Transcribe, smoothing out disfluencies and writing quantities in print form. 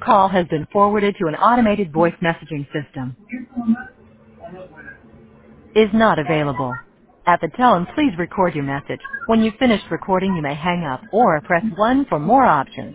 call has been forwarded to an automated voice messaging system. Is not available. At the tone, please record your message. When you've finished recording, you may hang up or press 1 for more options.